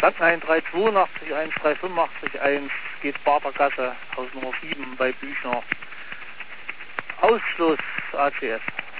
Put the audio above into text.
Krankenhain 382, 1385, 1 geht Barbergasse, Haus Nummer 7 bei Büchner. Ausschluss ACS.